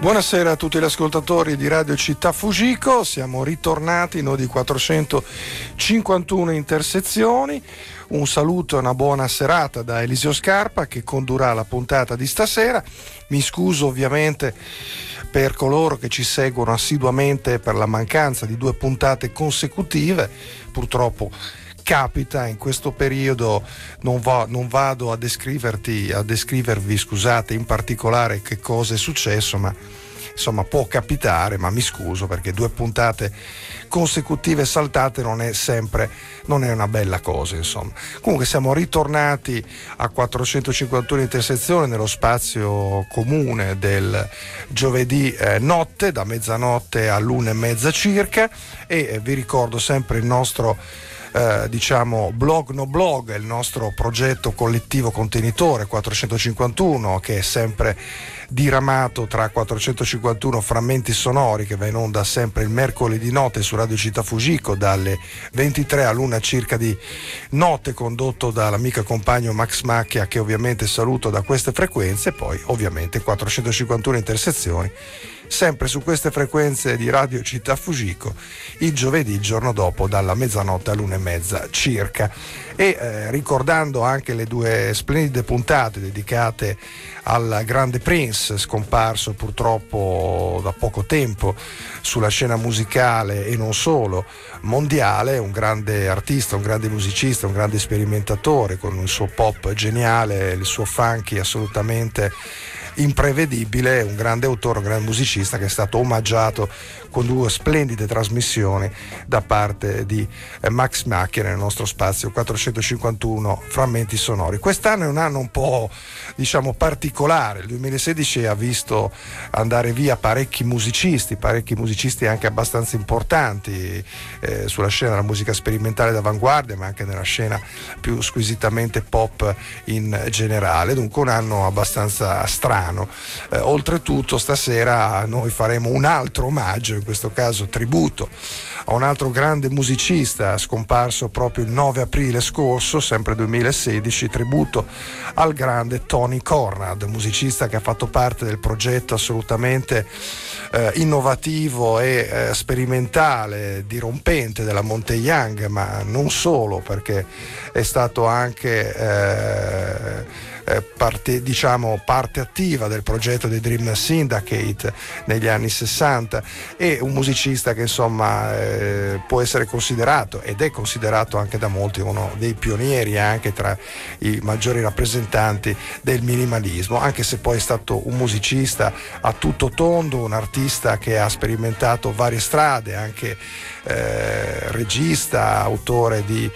Buonasera a tutti gli ascoltatori di Radio Città Fujiko, siamo ritornati noi di 451 intersezioni. Un saluto e una buona serata da Eliseo Scarpa che condurrà la puntata di stasera. Mi scuso ovviamente per coloro che ci seguono assiduamente per la mancanza di 2 puntate consecutive, purtroppo capita in questo periodo, non vado a descrivervi, scusate, in particolare che cosa è successo, ma insomma può capitare, ma mi scuso perché 2 puntate consecutive saltate non è una bella cosa, insomma. Comunque siamo ritornati a 451 intersezioni nello spazio comune del giovedì notte, da mezzanotte all'1:30 circa, e vi ricordo sempre il nostro blog no blog, il nostro progetto collettivo contenitore 451, che è sempre diramato tra 451 frammenti sonori, che va in onda sempre il mercoledì notte su Radio Città Fujiko dalle 23 all'1 circa di notte, condotto dall'amico e compagno Max Macchia, che ovviamente saluto da queste frequenze. Poi ovviamente 451 intersezioni sempre su queste frequenze di Radio Città Fujiko il giovedì, il giorno dopo, dalla mezzanotte all'1:30 circa. E ricordando anche le 2 splendide puntate dedicate al grande Prince, scomparso purtroppo da poco tempo sulla scena musicale e non solo mondiale, un grande artista, un grande musicista, un grande sperimentatore, con il suo pop geniale, il suo funky assolutamente imprevedibile, un grande autore, un grande musicista che è stato omaggiato con 2 splendide trasmissioni da parte di Max Macchia nel nostro spazio 451 frammenti sonori. Quest'anno è un anno un po' particolare. Il 2016 ha visto andare via parecchi musicisti anche abbastanza importanti sulla scena della musica sperimentale d'avanguardia, ma anche nella scena più squisitamente pop in generale. Dunque un anno abbastanza strano. Oltretutto stasera noi faremo un altro omaggio, in questo caso tributo a un altro grande musicista scomparso proprio il 9 aprile scorso, sempre 2016, tributo al grande Tony Conrad, musicista che ha fatto parte del progetto assolutamente innovativo e sperimentale, dirompente della Monte Young, ma non solo, perché è stato anche parte attiva del progetto dei Dream Syndicate negli anni 60, e un musicista che insomma può essere considerato, ed è considerato anche da molti, uno dei pionieri, anche tra i maggiori rappresentanti del minimalismo, anche se poi è stato un musicista a tutto tondo, un artista che ha sperimentato varie strade, anche regista, autore di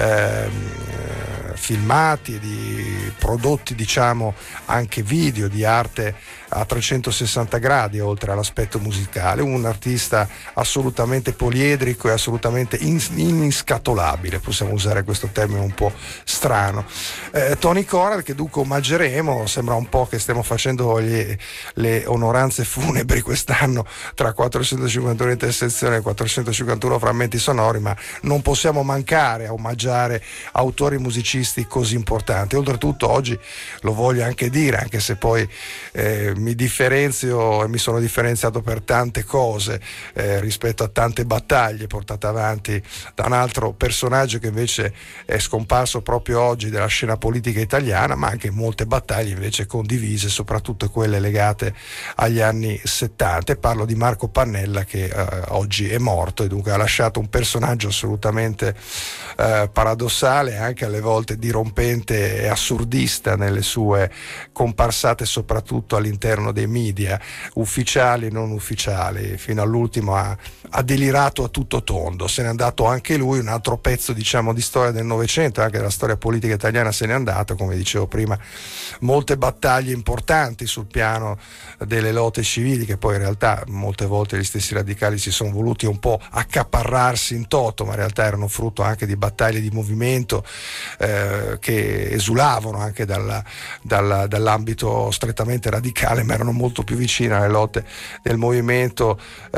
filmati, di prodotti anche video, di arte a 360 gradi oltre all'aspetto musicale, un artista assolutamente poliedrico e assolutamente iniscatolabile, possiamo usare questo termine un po' strano. Tony Conrad, che dunque omaggeremo, sembra un po' che stiamo facendo le onoranze funebri quest'anno tra 451 intersezioni e 451 frammenti sonori, ma non possiamo mancare a omaggiare autori musicisti così importanti. Oltretutto oggi lo voglio anche dire, anche se poi mi differenzio e mi sono differenziato per tante cose rispetto a tante battaglie portate avanti da un altro personaggio che invece è scomparso proprio oggi della scena politica italiana, ma anche molte battaglie invece condivise, soprattutto quelle legate agli anni 70. Parlo di Marco Pannella, che oggi è morto e dunque ha lasciato un personaggio assolutamente paradossale, anche alle volte dirompente e assurdista nelle sue comparsate, soprattutto all'interno dei media ufficiali e non ufficiali. Fino all'ultimo ha delirato a tutto tondo. Se n'è andato anche lui, un altro pezzo di storia del Novecento, anche della storia politica italiana se n'è andato, come dicevo prima, molte battaglie importanti sul piano delle lotte civili, che poi in realtà molte volte gli stessi radicali si sono voluti un po' accaparrarsi in toto, ma in realtà erano frutto anche di battaglie di movimento che esulavano anche dall'ambito strettamente radicale, ma erano molto più vicine alle lotte del movimento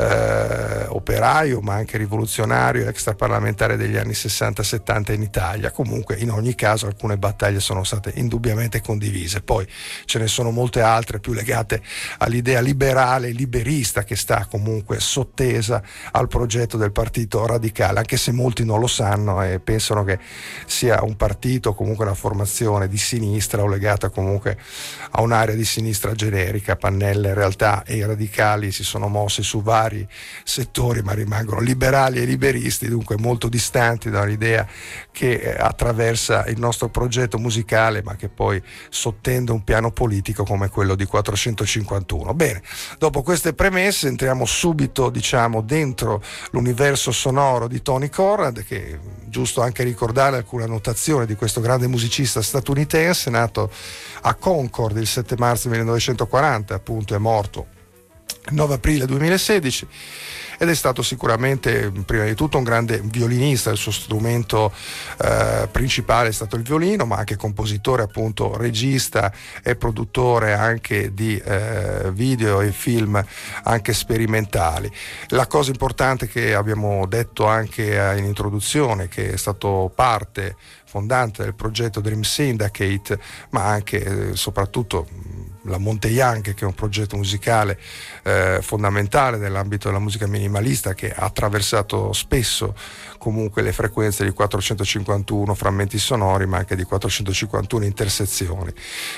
operaio, ma anche rivoluzionario e extraparlamentare degli anni 60-70 in Italia. Comunque, in ogni caso, alcune battaglie sono state indubbiamente condivise. Poi ce ne sono molte altre più legate all'idea liberale, liberista, che sta comunque sottesa al progetto del Partito Radicale, anche se molti non lo sanno e pensano che sia un partito, comunque una formazione di sinistra o legata comunque a un'area di sinistra generica. Pannella in realtà e i radicali si sono mossi su vari settori, ma rimangono liberali e liberisti, dunque molto distanti dall'idea che attraversa il nostro progetto musicale, ma che poi sottende un piano politico come quello di 451. Bene, dopo queste premesse entriamo subito, diciamo, dentro l'universo sonoro di Tony Conrad, che è giusto anche ricordare alcune annotazioni di questo grande musicista statunitense, nato a Concord il 7 marzo 1940, appunto è morto il 9 aprile 2016, ed è stato sicuramente prima di tutto un grande violinista. Il suo strumento principale è stato il violino, ma anche compositore, appunto regista e produttore anche di video e film anche sperimentali. La cosa importante che abbiamo detto anche in introduzione, che è stato parte fondante del progetto Dream Syndicate, ma anche soprattutto la Monte Young, che è un progetto musicale fondamentale nell'ambito della musica minimalista, che ha attraversato spesso comunque le frequenze di 451 frammenti sonori, ma anche di 451 intersezioni.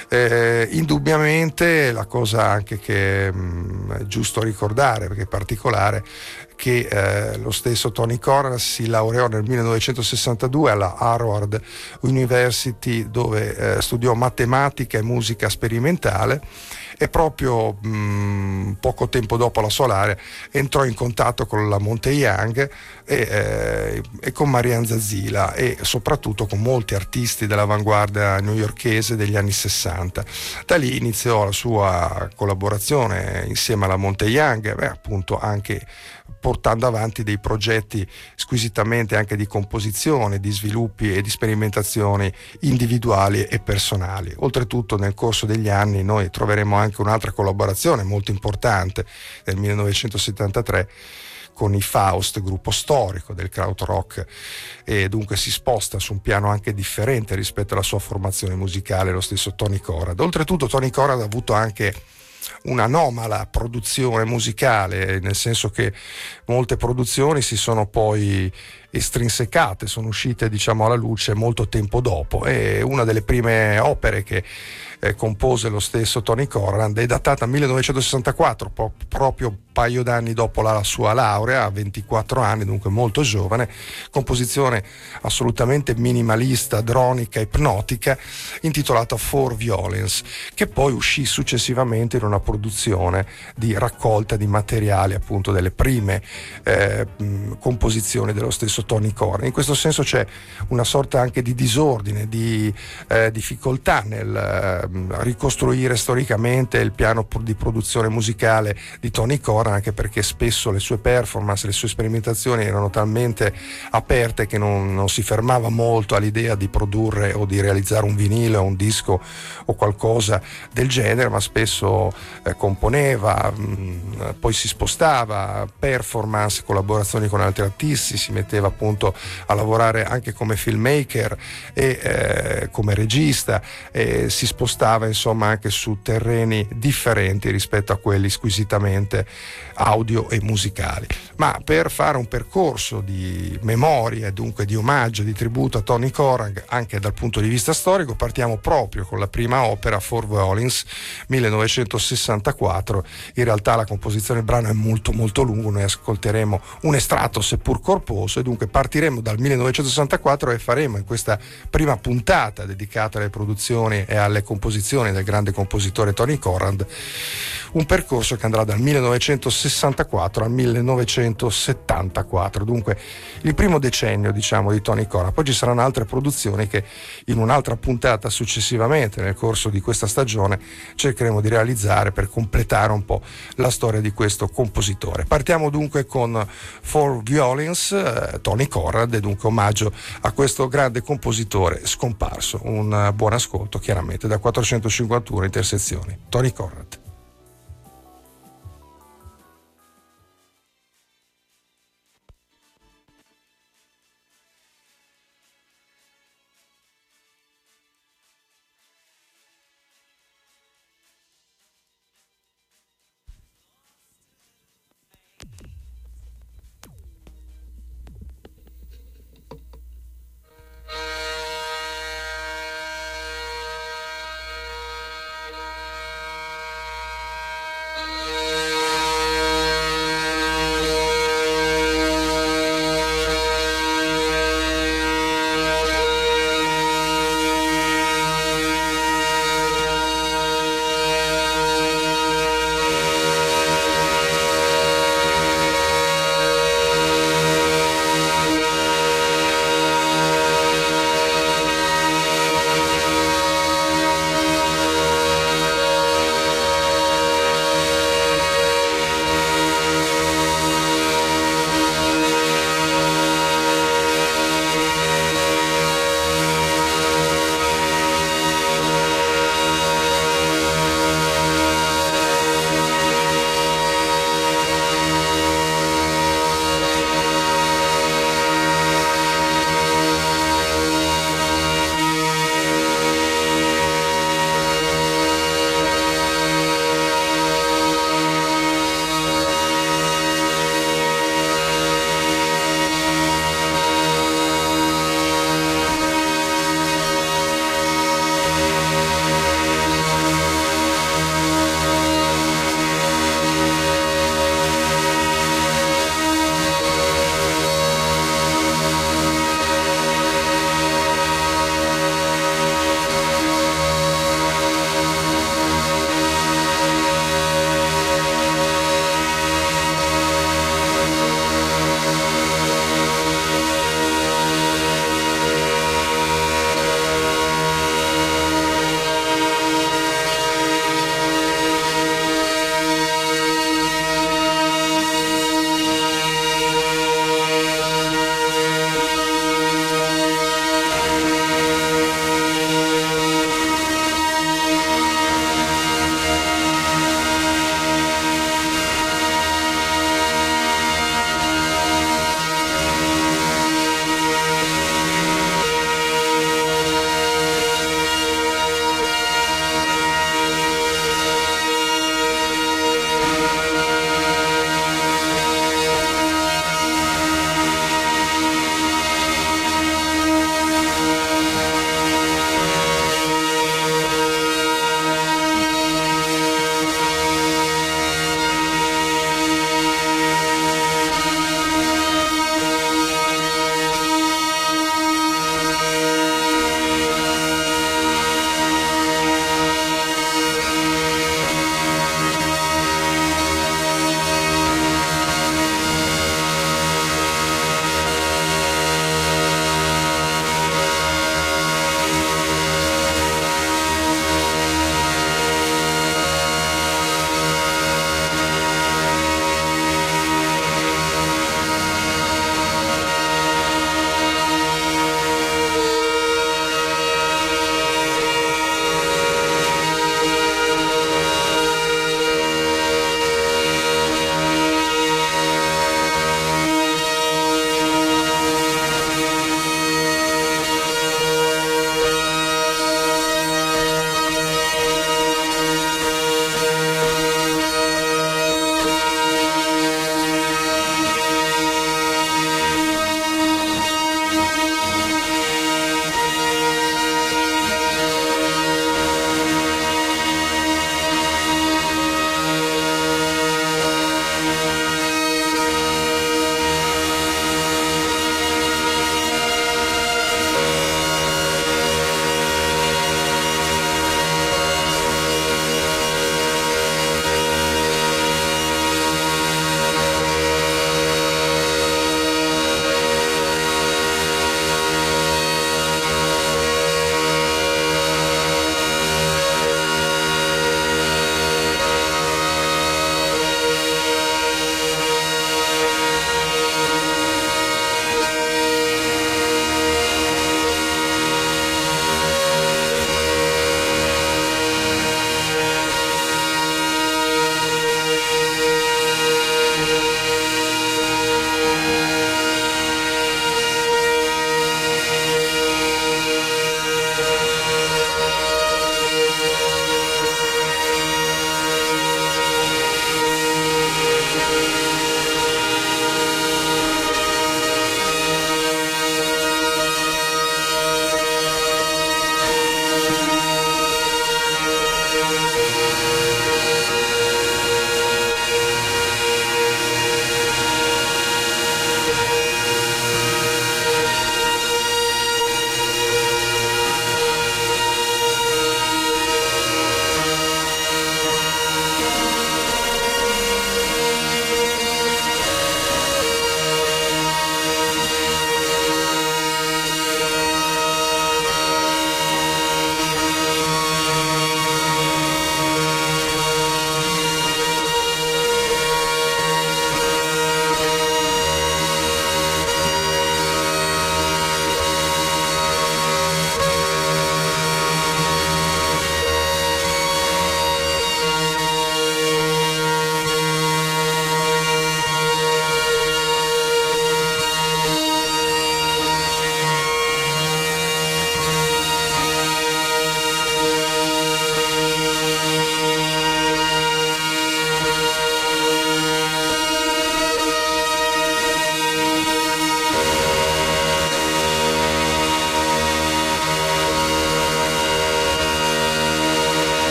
Indubbiamente la cosa anche che è giusto ricordare, perché è particolare, che lo stesso Tony Conrad si laureò nel 1962 alla Harvard University, dove studiò matematica e musica sperimentale, e proprio poco tempo dopo la sua laurea entrò in contatto con la Monte Young e con Marianne Zazzila, e soprattutto con molti artisti dell'avanguardia newyorkese degli anni 60. Da lì iniziò la sua collaborazione insieme alla Monte Young, appunto anche portando avanti dei progetti squisitamente anche di composizione, di sviluppi e di sperimentazioni individuali e personali. Oltretutto nel corso degli anni noi troveremo anche un'altra collaborazione molto importante nel 1973 con i Faust, gruppo storico del krautrock, e dunque si sposta su un piano anche differente rispetto alla sua formazione musicale lo stesso Tony Conrad. Oltretutto Tony Conrad ha avuto anche un'anomala produzione musicale, nel senso che molte produzioni si sono poi estrinsecate, sono uscite, diciamo, alla luce molto tempo dopo, e una delle prime opere che compose lo stesso Tony Conrad è datata 1964, proprio un paio d'anni dopo la sua laurea, a 24 anni, dunque molto giovane. Composizione assolutamente minimalista, dronica, ipnotica, intitolata For Violence, che poi uscì successivamente in una produzione di raccolta di materiali, appunto delle prime composizioni dello stesso Tony Conrad. In questo senso c'è una sorta anche di disordine, di difficoltà nel ricostruire storicamente il piano di produzione musicale di Tony Conrad, anche perché spesso le sue performance, le sue sperimentazioni erano talmente aperte che non si fermava molto all'idea di produrre o di realizzare un vinile o un disco o qualcosa del genere, ma spesso componeva, poi si spostava, performance, collaborazioni con altri artisti, si metteva appunto a lavorare anche come filmmaker e come regista, e si spostava insomma anche su terreni differenti rispetto a quelli squisitamente audio e musicali. Ma per fare un percorso di memoria e dunque di omaggio, di tributo a Tony Conrad anche dal punto di vista storico, partiamo proprio con la prima opera, For Violence, 1964. In realtà la composizione del brano è molto molto lungo, noi ascolteremo un estratto seppur corposo, e dunque partiremo dal 1964 e faremo in questa prima puntata dedicata alle produzioni e alle composizioni del grande compositore Tony Conrad un percorso che andrà dal 1964 al 1974, dunque il primo decennio, diciamo, di Tony Cora. Poi ci saranno altre produzioni che in un'altra puntata successivamente nel corso di questa stagione cercheremo di realizzare per completare un po' la storia di questo compositore. Partiamo dunque con Four Violins, Tony Conrad, e dunque omaggio a questo grande compositore scomparso. Un buon ascolto chiaramente da 451 intersezioni. Tony Conrad.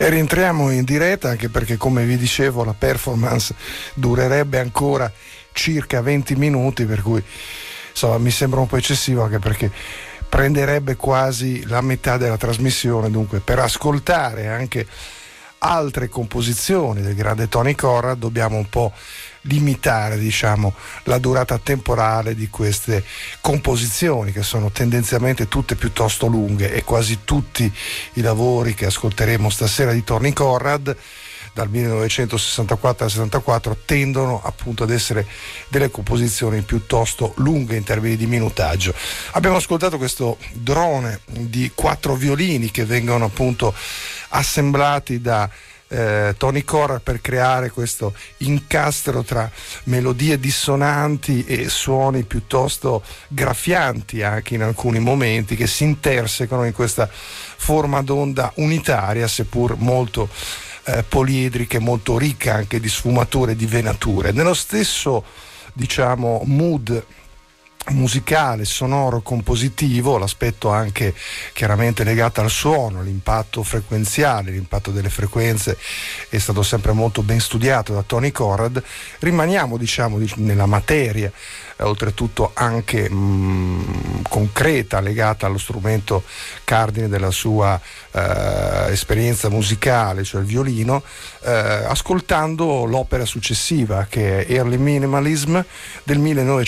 E rientriamo in diretta, anche perché, come vi dicevo, la performance durerebbe ancora circa 20 minuti, per cui insomma mi sembra un po' eccessivo, anche perché prenderebbe quasi la metà della trasmissione. Dunque, per ascoltare anche altre composizioni del grande Tony Conrad dobbiamo un po' limitare, diciamo, la durata temporale di queste composizioni, che sono tendenzialmente tutte piuttosto lunghe, e quasi tutti i lavori che ascolteremo stasera di Tony Conrad dal 1964 al 74 tendono appunto ad essere delle composizioni piuttosto lunghe in termini di minutaggio. Abbiamo ascoltato questo drone di 4 violini che vengono appunto assemblati da Tony Conrad per creare questo incastro tra melodie dissonanti e suoni piuttosto graffianti, anche in alcuni momenti, che si intersecano in questa forma d'onda unitaria, seppur molto poliedrica e molto ricca anche di sfumature e di venature. Nello stesso, diciamo, mood musicale, sonoro, compositivo, l'aspetto anche chiaramente legato al suono, l'impatto frequenziale, l'impatto delle frequenze è stato sempre molto ben studiato da Tony Conrad. Rimaniamo, diciamo, nella materia, oltretutto anche concreta, legata allo strumento cardine della sua esperienza musicale, cioè il violino, ascoltando l'opera successiva, che è Early Minimalism del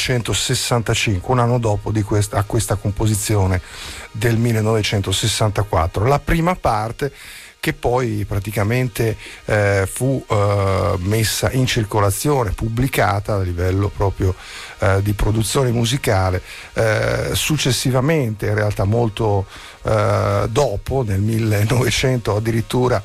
1965, un anno dopo a questa composizione del 1964. La prima parte, che poi praticamente fu messa in circolazione, pubblicata a livello proprio di produzione musicale successivamente, in realtà molto dopo, nel 1900 addirittura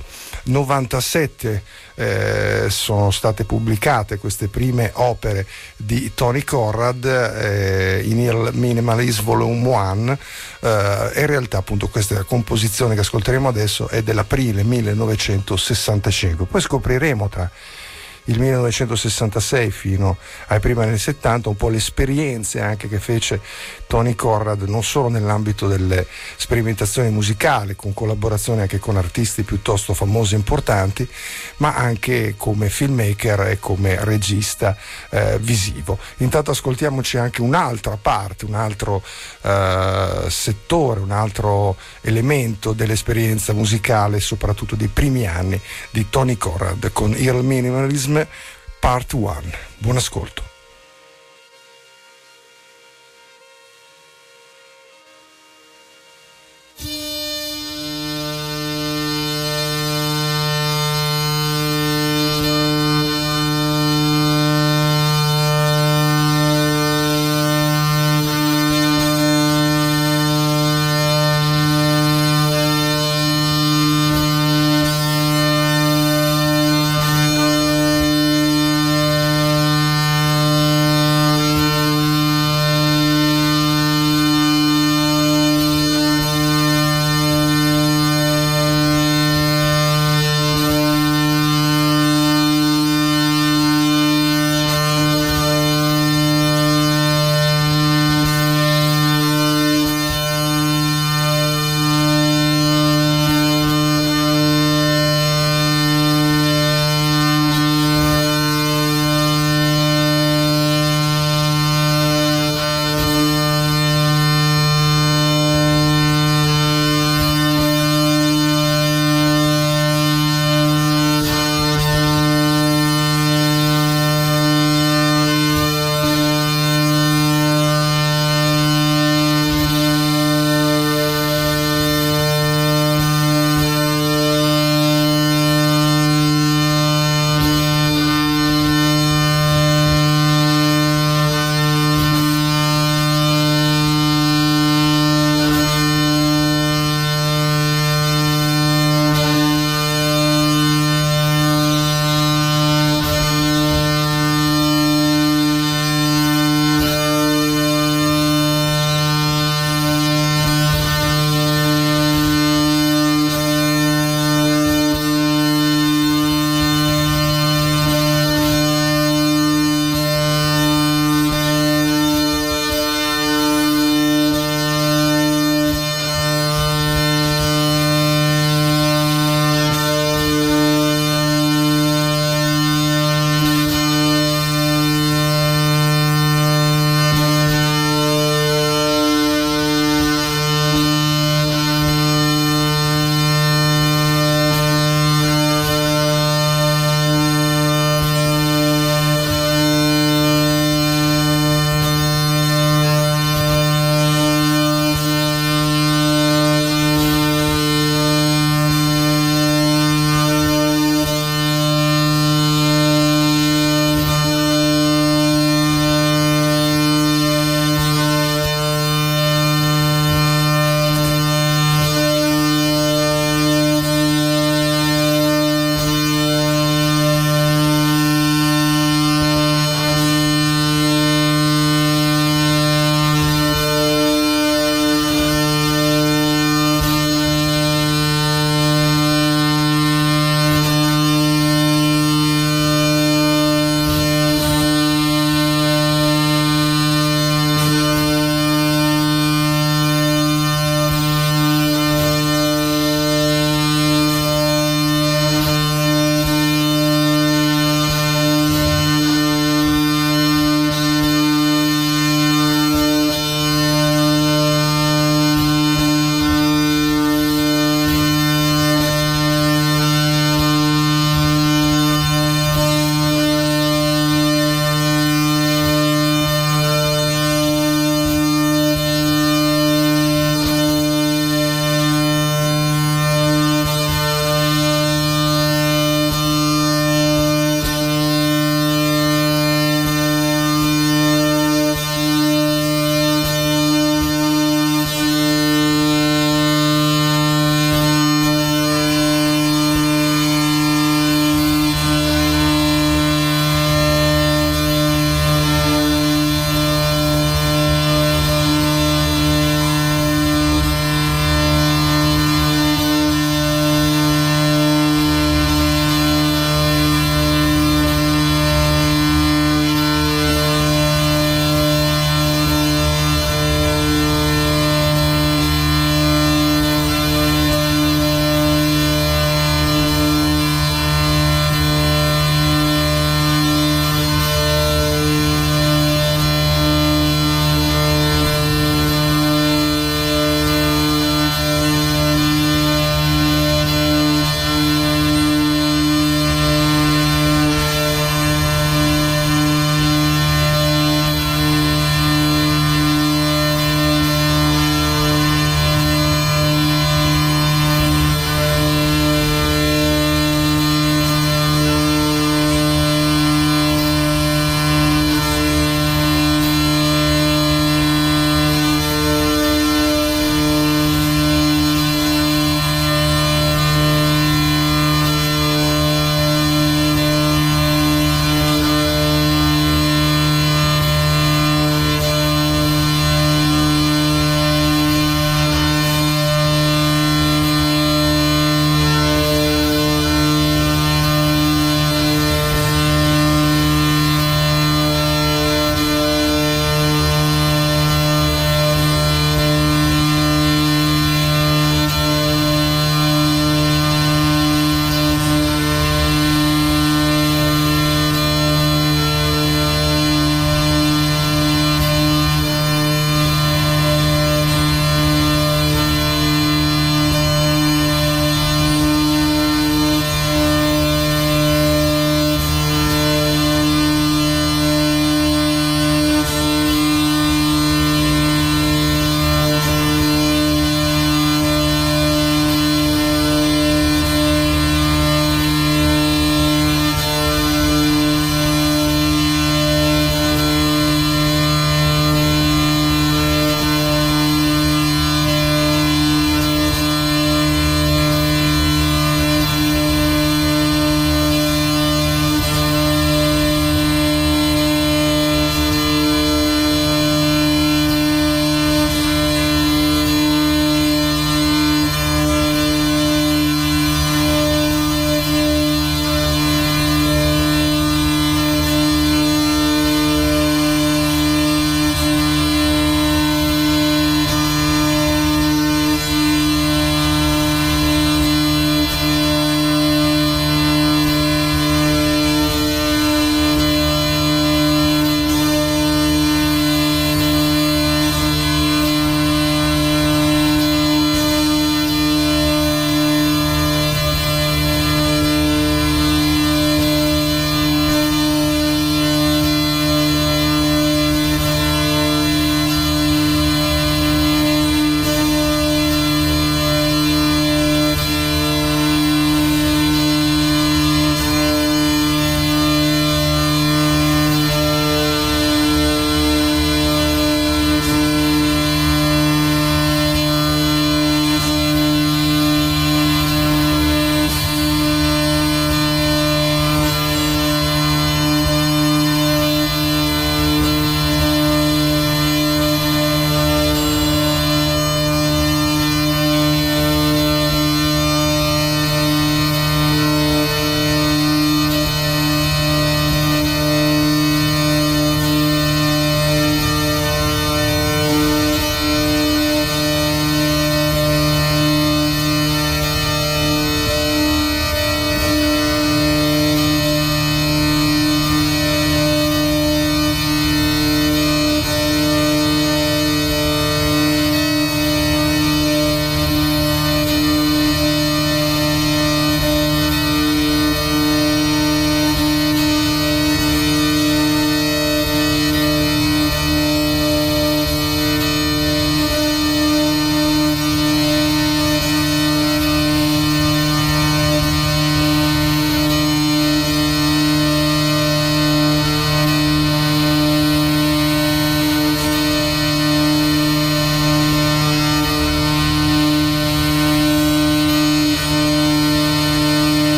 97 sono state pubblicate queste prime opere di Tony Conrad in Early Minimalism Volume 1. In realtà appunto questa composizione che ascolteremo adesso è dell'aprile 1965. Poi scopriremo tra il 1966 fino ai primi anni 70 un po' le esperienze anche che fece Tony Conrad, non solo nell'ambito delle sperimentazioni musicali, con collaborazioni anche con artisti piuttosto famosi e importanti, ma anche come filmmaker e come regista visivo. Intanto ascoltiamoci anche un'altra parte, un altro settore, un altro elemento dell'esperienza musicale, soprattutto dei primi anni di Tony Conrad, con Early Minimalism Part 1. Buon ascolto.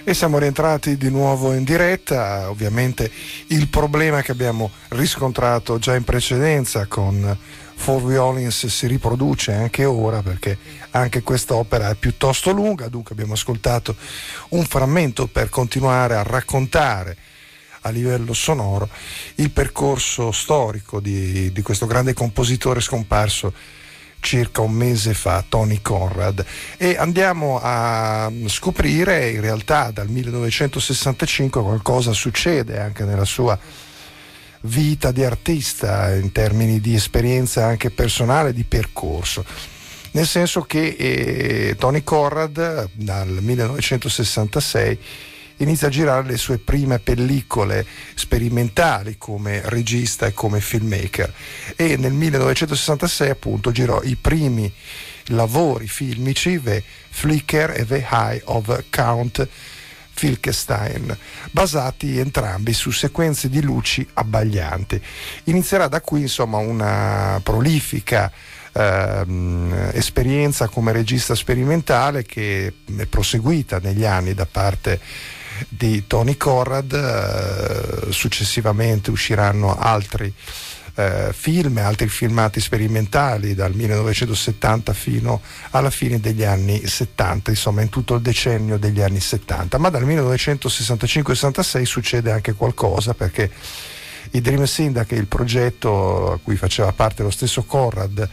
E siamo rientrati di nuovo in diretta. Ovviamente il problema che abbiamo riscontrato già in precedenza con Four Violins si riproduce anche ora, perché anche quest'opera è piuttosto lunga. Dunque abbiamo ascoltato un frammento per continuare a raccontare a livello sonoro il percorso storico di questo grande compositore scomparso circa un mese fa, Tony Conrad, e andiamo a scoprire in realtà dal 1965 qualcosa succede anche nella sua vita di artista in termini di esperienza anche personale, di percorso, nel senso che Tony Conrad dal 1966 inizia a girare le sue prime pellicole sperimentali come regista e come filmmaker, e nel 1966 appunto girò i primi lavori filmici, The Flicker e The Eye of Count Filkenstein, basati entrambi su sequenze di luci abbaglianti. Inizierà da qui insomma una prolifica esperienza come regista sperimentale che è proseguita negli anni da parte di Tony Conrad. Successivamente usciranno altri film, altri filmati sperimentali dal 1970 fino alla fine degli anni 70, insomma in tutto il decennio degli anni 70. Ma dal 1965-66 succede anche qualcosa, perché i Dream Syndicate, che è il progetto a cui faceva parte lo stesso Conrad,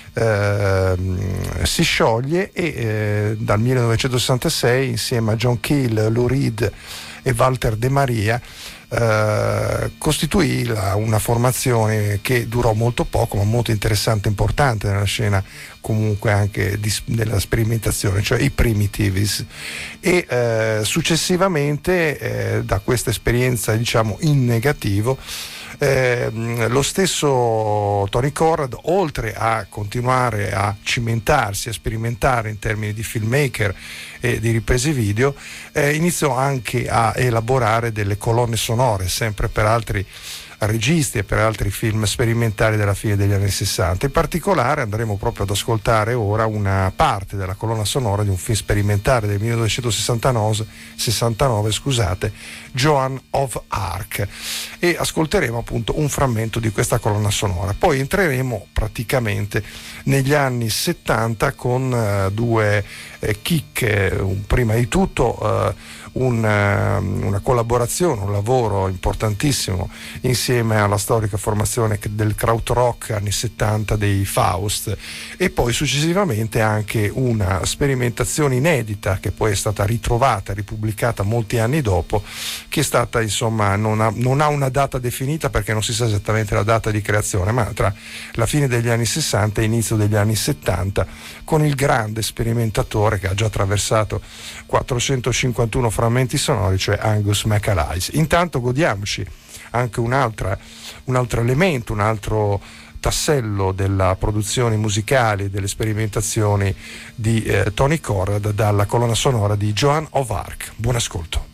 si scioglie e dal 1966 insieme a John Keel, Lou Reed e Walter De Maria costituì una formazione che durò molto poco, ma molto interessante e importante nella scena comunque anche della sperimentazione, cioè i Primitives. E successivamente da questa esperienza diciamo in negativo, lo stesso Tony Conrad, oltre a continuare a cimentarsi, a sperimentare in termini di filmmaker e di riprese video, iniziò anche a elaborare delle colonne sonore sempre per altri registi e per altri film sperimentali della fine degli anni 60. In particolare andremo proprio ad ascoltare ora una parte della colonna sonora di un film sperimentale del 1969, Joan of Arc, e ascolteremo appunto un frammento di questa colonna sonora. Poi entreremo praticamente negli anni 70 con due chicche. Prima di tutto una collaborazione, un lavoro importantissimo insieme alla storica formazione del krautrock anni 70 dei Faust, e poi successivamente anche una sperimentazione inedita che poi è stata ritrovata e ripubblicata molti anni dopo, che è stata insomma non ha una data definita perché non si sa esattamente la data di creazione, ma tra la fine degli anni 60 e inizio degli anni 70, con il grande sperimentatore che ha già attraversato 451 frammenti sonori, cioè Angus MacAllice. Intanto godiamoci anche un altro elemento, un altro tassello della produzione musicale, delle sperimentazioni di Tony Conrad, dalla colonna sonora di Joan of Arc. Buon ascolto.